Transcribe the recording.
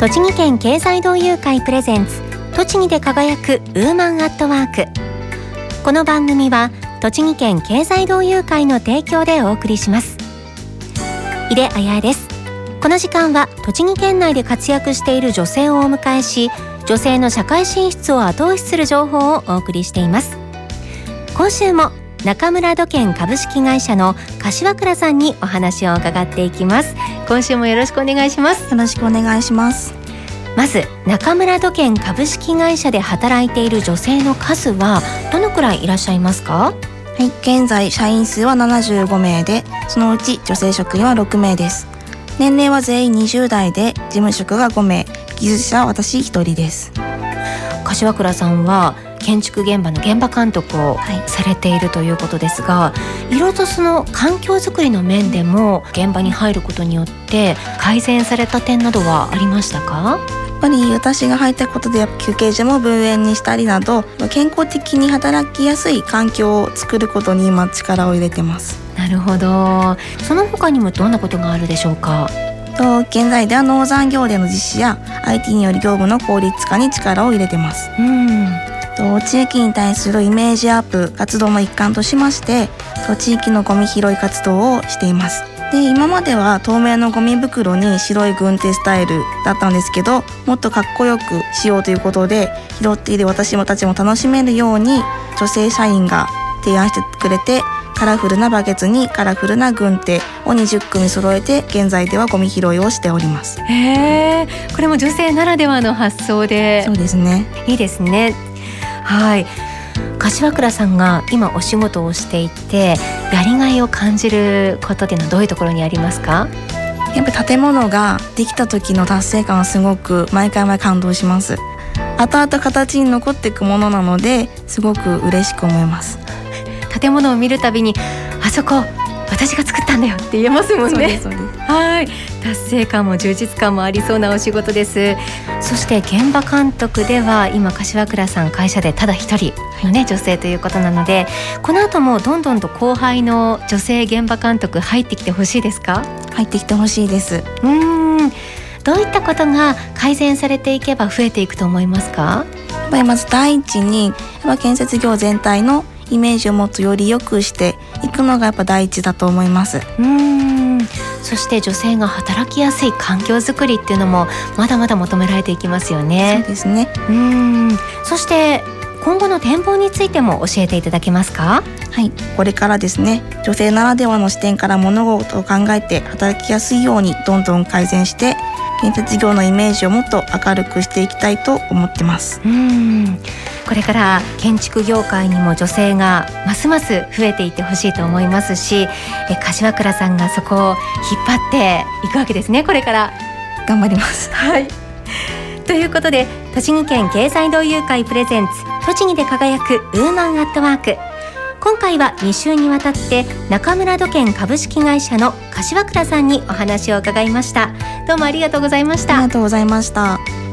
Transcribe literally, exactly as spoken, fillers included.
栃木県経済同友会プレゼンツ栃木で輝くウーマンアットワーク。この番組は栃木県経済同友会の提供でお送りします。井出彩です。この時間は栃木県内で活躍している女性をお迎えし、女性の社会進出を後押しする情報をお送りしています。今週も中村土建株式会社の柏倉さんにお話を伺っていきます。今週もよろしくお願いします。 よろしくお願いします。 まず中村土建株式会社で働いている女性の数はどのくらいいらっしゃいますか？ はい、現在社員数はななじゅうごめいで、そのうち女性職員はろくめいです。年齢は全員にじゅうだいで、事務職がごめい、技術者は私ひとりです。 柏倉さんは建築現場の現場監督をされているということですが、はい、いろいろとその環境づくりの面でも現場に入ることによって改善された点などはありましたか？ やっぱり私が入ったことで休憩所も分園にしたりなど、健康的に働きやすい環境を作ることに今力を入れてます。 なるほど。その他にもどんなことがあるでしょうか？ と現在では農産業での実施や アイティー による業務の効率化に力を入れてます。 うんと地域に対するイメージアップ活動の一環としまして、と地域のゴミ拾い活動をしています。で今までは透明のゴミ袋に白い軍手スタイルだったんですけど、もっとかっこよくしようということで、拾っている私たちも楽しめるように女性社員が提案してくれて、カラフルなバケツにカラフルな軍手をにじゅっくみ揃えて、現在ではゴミ拾いをしております。 へー、これも女性ならではの発想で。 そうですね。 いいですね。はい。柏倉さんが今お仕事をしていてやりがいを感じることっていうのはどういうところにありますか？ やっぱり建物ができた時の達成感はすごく毎回毎回感動します。後々形に残っていくものなので、すごく嬉しく思います。 建物を見るたびにあそこ私が作ったんだよって言えますもんね。 そうですそうです。 はい、達成感も充実感もありそうなお仕事です。そして現場監督では今柏倉さん会社でただ一人のね女性ということなので、この後もどんどんと後輩の女性現場監督入ってきてほしいですか？ 入ってきてほしいです。 うーん、どういったことが改善されていけば増えていくと思いますか？ やっぱりまず第一に、やっぱ建設業全体のイメージをもっとより良くしていくのがやっぱ第一だと思います。 うーん、そして女性が働きやすい環境づくりっていうのもまだまだ求められていきますよね。 そうですね。 うーん、そして今後の展望についても教えていただけますか？ はい、これからですね、女性ならではの視点から物事を考えて働きやすいようにどんどん改善して、建設業のイメージをもっと明るくしていきたいと思ってます。 うーん、これから建築業界にも女性がますます増えていってほしいと思いますし、え柏倉さんがそこを引っ張っていくわけですね、これから。 頑張ります。 はい。ということで、栃木県経済同友会プレゼンツ栃木で輝くウーマンアットワーク。今回はに週にわたって中村土建株式会社の柏倉さんにお話を伺いました。どうもありがとうございました。 ありがとうございました。